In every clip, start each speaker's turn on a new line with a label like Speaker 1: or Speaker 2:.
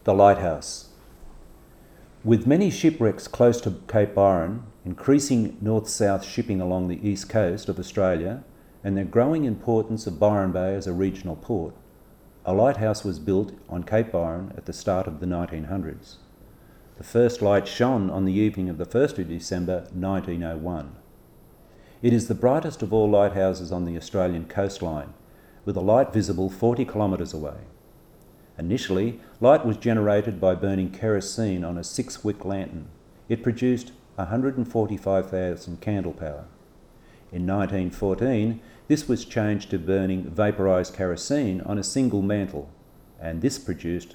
Speaker 1: The lighthouse. With many shipwrecks close to Cape Byron, increasing north-south shipping along the east coast of Australia, and the growing importance of Byron Bay as a regional port, a lighthouse was built on Cape Byron at the start of the 1900s. The first light shone on the evening of the 1st of December 1901. It is the brightest of all lighthouses on the Australian coastline, with a light visible 40 kilometres away. Initially, light was generated by burning kerosene on a 6-wick lantern. It produced 145,000 candle power. In 1914, this was changed to burning vaporised kerosene on a single mantle, and this produced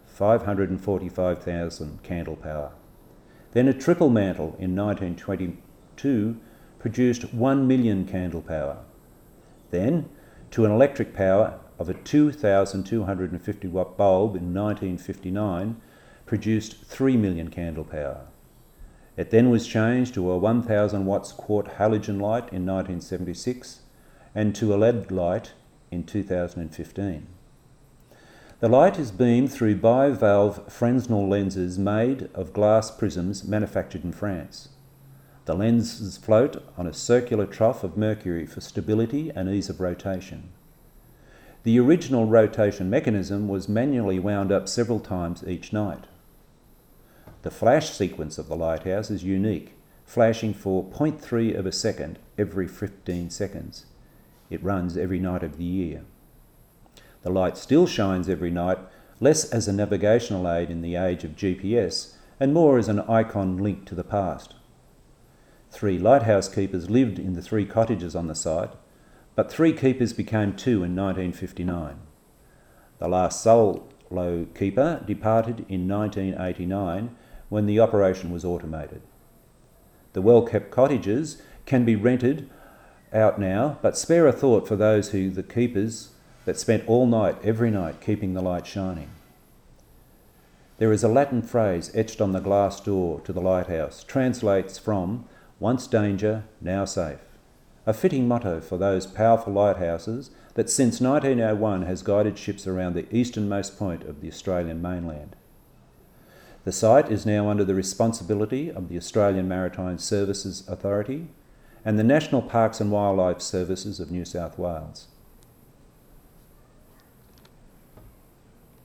Speaker 1: 545,000 candle power. Then a triple mantle in 1922 produced 1 million candle power. Then, to an electric power of a 2,250 watt bulb in 1959 produced 3 million candle power. It then was changed to a 1,000 watts quart halogen light in 1976 and to a LED light in 2015. The light is beamed through bivalve Fresnel lenses made of glass prisms manufactured in France. The lenses float on a circular trough of mercury for stability and ease of rotation. The original rotation mechanism was manually wound up several times each night. The flash sequence of the lighthouse is unique, flashing for 0.3 of a second every 15 seconds. It runs every night of the year. The light still shines every night, less as a navigational aid in the age of GPS and more as an icon linked to the past. 3 lighthouse keepers lived in the 3 cottages on the site, but 3 keepers became 2 in 1959. The last solo keeper departed in 1989 when the operation was automated. The well-kept cottages can be rented out now, but spare a thought for those the keepers that spent all night, every night, keeping the light shining. There is a Latin phrase etched on the glass door to the lighthouse, translates from "once danger, now safe." A fitting motto for those powerful lighthouses that since 1901 has guided ships around the easternmost point of the Australian mainland. The site is now under the responsibility of the Australian Maritime Services Authority and the National Parks and Wildlife Services of New South Wales.